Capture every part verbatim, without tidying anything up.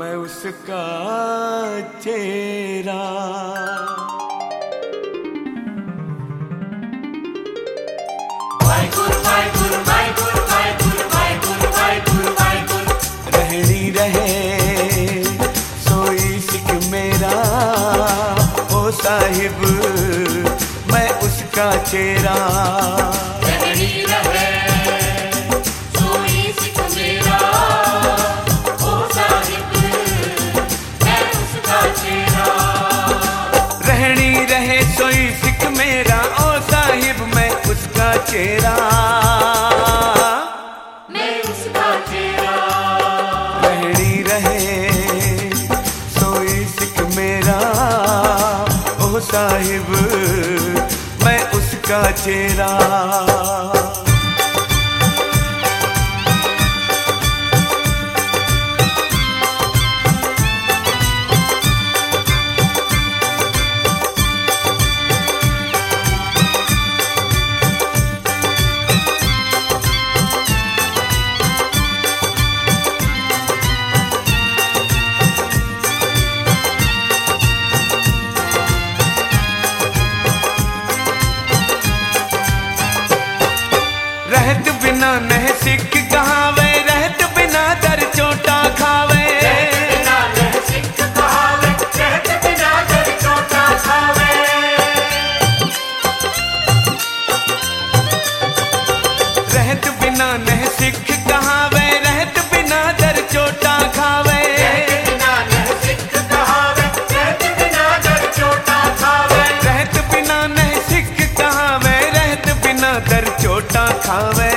मैं उसका चेहरा। वाहेगुरु वाहेगुरु वाहेगुरु वाहेगुरु वाहेगुरु वाहेगुरु वाहेगुरु। रहनी रहे सोई सिख मेरा, ओ साहिब मैं उसका चेहरा। रहनी रहे सोई सिख मेरा, ओ साहिब मैं उसका चेहरा। रहनी रहे सोई सिख मेरा, ओ साहिब मैं उसका चेहरा। मैं उसका चेहरा। रहनी रहे सोई सिख मेरा, ओ साहिब मैं उसका चेहरा। रहत बिना नह सिख कहावे, रहत बिना दर चोटा खावे। रहत बिना नह सिख कहावे, रहत बिना दर चोटा खावे। रहत बिना नह सिख कहावे, रहत बिना दर चोटा खावे। रहत बिना नह सिख कहावे, रहत बिना दर चोटा खावे। रहत बिना नह सिख कहावे, रहत बिना दर चोटा खावे।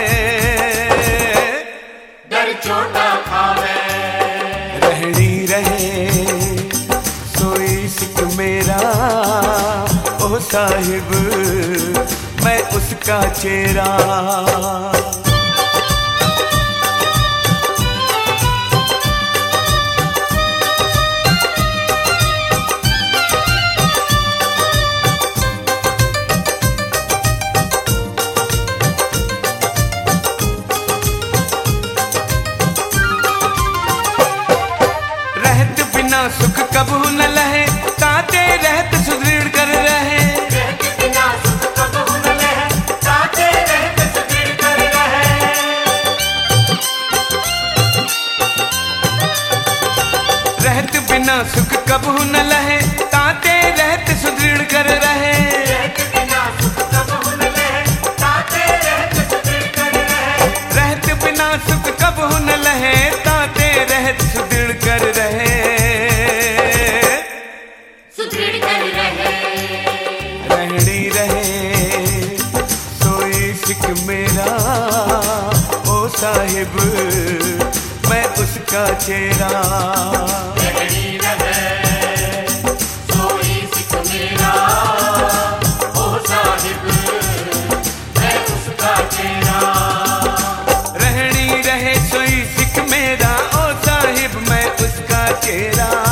दर चोटा खावे। रहनी रहे सोई सिख मेरा, ओ साहिब मैं उसका चेहरा। सुख कबू न लहे, ताते रहत सुदृढ़ कर रहे। रहत बिना सुख कबू न लहे, ताते रहत सुदृढ़ कर रहे। रहत बिना सुख कबू न लहे, ताते रहत सुदृढ़ कर रहे। रहत बिना सुख कबू न लहे, ताते रहत सुदृढ़ कर रहे। रहत बिना सुख कबू न लहे, ताते रहत सुदृढ़ कर रहे। रहनी रहे सोई सिख मेरा, ओ साहिब मैं उसका चेहरा। रहनी रहे सोई सिख मेरा, ओ साहिब मैं उसका चेहरा। रहनी रहे सोई सिख मेरा, ओ साहिब मैं उसका चेहरा।